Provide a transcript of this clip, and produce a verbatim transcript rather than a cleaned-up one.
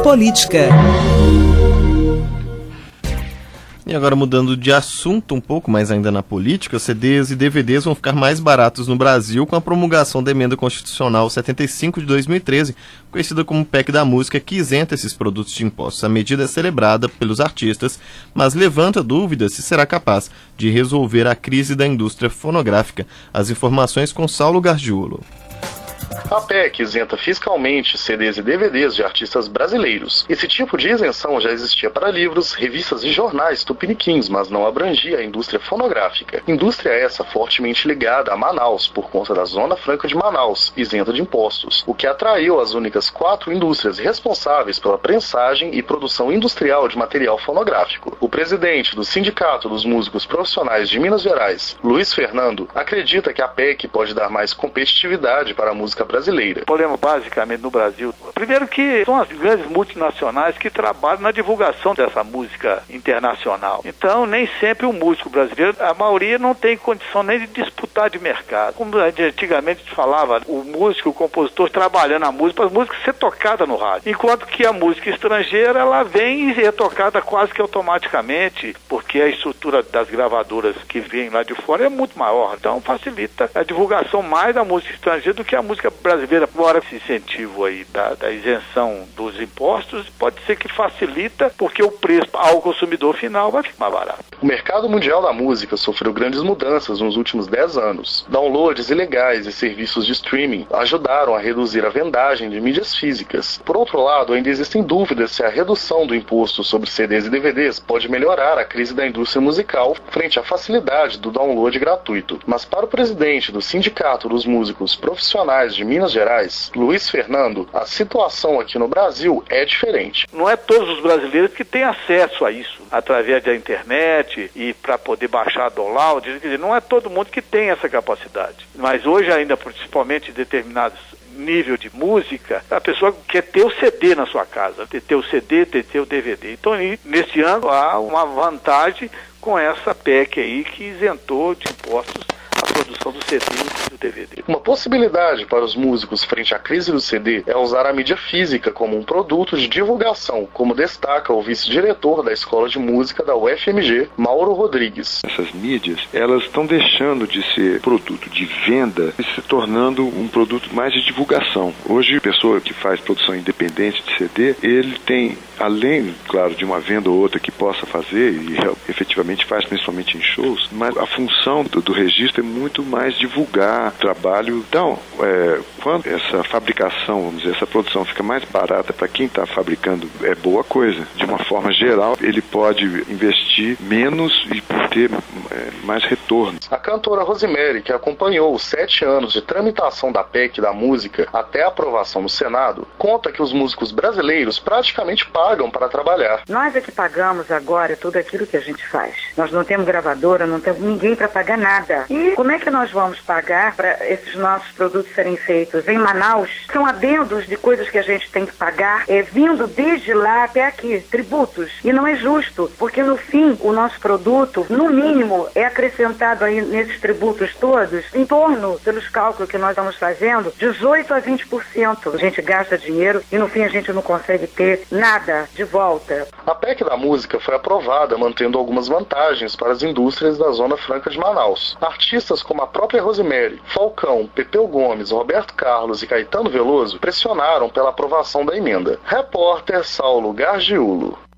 Política. E agora, mudando de assunto um pouco, mas ainda na política, C Ds e D V Ds vão ficar mais baratos no Brasil com a promulgação da Emenda Constitucional setenta e cinco de dois mil e treze, conhecida como P E C da Música, que isenta esses produtos de impostos. A medida é celebrada pelos artistas, mas levanta dúvidas se será capaz de resolver a crise da indústria fonográfica. As informações com Saulo Gargiulo. A P E C isenta fiscalmente C Ds e D V Ds de artistas brasileiros. Esse tipo de isenção já existia para livros, revistas e jornais tupiniquins, mas não abrangia a indústria fonográfica. Indústria essa fortemente ligada a Manaus, por conta da Zona Franca de Manaus, isenta de impostos, o que atraiu as únicas quatro indústrias responsáveis pela prensagem e produção industrial de material fonográfico. O presidente do Sindicato dos Músicos Profissionais de Minas Gerais, Luiz Fernando, acredita que a P E C pode dar mais competitividade para a música brasileira. O problema basicamente no Brasil, primeiro que são as grandes multinacionais que trabalham na divulgação dessa música internacional. Então nem sempre o músico brasileiro, a maioria não tem condição nem de disputar de mercado. Como antigamente se falava, o músico, o compositor trabalhando a música, para a música ser tocada no rádio. Enquanto que a música estrangeira, ela vem e é tocada quase que automaticamente, porque a estrutura das gravadoras que vêm lá de fora é muito maior. Então facilita a divulgação mais da música estrangeira do que a música brasileira. Agora esse incentivo aí da, da isenção dos impostos pode ser que facilita, porque o preço ao consumidor final vai ficar mais barato. O mercado mundial da música sofreu grandes mudanças nos últimos dez anos. Downloads ilegais e serviços de streaming ajudaram a reduzir a vendagem de mídias físicas. Por outro lado, ainda existem dúvidas se a redução do imposto sobre C Ds e D V Ds pode melhorar a crise da indústria musical frente à facilidade do download gratuito. Mas para o presidente do Sindicato dos Músicos Profissionais de Minas Gerais, Luiz Fernando, a situação aqui no Brasil é diferente. Não é todos os brasileiros que têm acesso a isso, através da internet e para poder baixar download, quer dizer, não é todo mundo que tem essa capacidade. Mas hoje ainda, principalmente em determinados nível de música, a pessoa quer ter o C D na sua casa, ter o C D, ter o D V D. Então, nesse ano, há uma vantagem com essa P E C aí que isentou de impostos a produção do C D e do D V D. Uma possibilidade para os músicos frente à crise do C D é usar a mídia física como um produto de divulgação, como destaca o vice-diretor da Escola de Música da U F M G, Mauro Rodrigues. Essas mídias, elas estão deixando de ser produto de venda e se tornando um produto mais de divulgação. Hoje, a pessoa que faz produção independente de C D, ele tem, além, claro, de uma venda ou outra que possa fazer, e efetivamente faz principalmente em shows, mas a função do, do registro é muito mais divulgar trabalho. Então, é, quando essa fabricação, vamos dizer, essa produção fica mais barata para quem está fabricando, é boa coisa. De uma forma geral, ele pode investir menos e ter é, mais retorno. A cantora Rosemary, que acompanhou os sete anos de tramitação da P E C da música até a aprovação no Senado, conta que os músicos brasileiros praticamente pagam para trabalhar. Nós é que pagamos agora tudo aquilo que a gente faz. Nós não temos gravadora, não temos ninguém para pagar nada. E como é que nós vamos pagar para esses nossos produtos serem feitos em Manaus? São adendos de coisas que a gente tem que pagar, é, vindo desde lá até aqui, tributos. E não é justo, porque no fim o nosso produto, no mínimo, é acrescentado aí nesses tributos todos, em torno, pelos cálculos que nós estamos fazendo, dezoito a vinte por cento. A gente gasta dinheiro e no fim a gente não consegue ter nada de volta. A P E C da música foi aprovada mantendo algumas vantagens para as indústrias da Zona Franca de Manaus. Artistas como a própria Rosemary, Falcão, Pepeu Gomes, Roberto Carlos e Caetano Veloso pressionaram pela aprovação da emenda. Repórter Saulo Gargiulo.